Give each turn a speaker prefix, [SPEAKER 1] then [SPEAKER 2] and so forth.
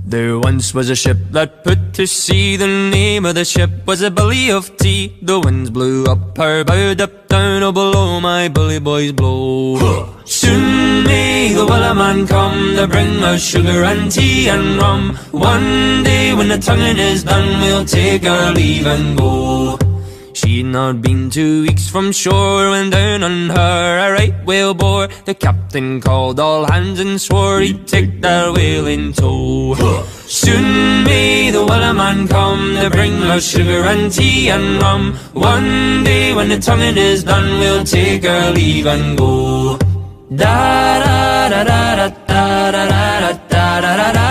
[SPEAKER 1] There once was a ship that put to sea. The name of the ship was a Billy of Tea. The winds blew up her bow, up down, oh below my bully boys blow. Soon may the Wellerman come to bring us sugar and tea and rum. One day when the tonguing is done, we'll take our leave and go. She'd not been 2 weeks from shore when down on her a right whale bore. The captain called all hands and swore he'd take that whale in tow. Soon may the Wellerman come to bring us sugar and tea and rum. One day when the tonguing is done, we'll take our leave and go. Da da da da da da da da da da da.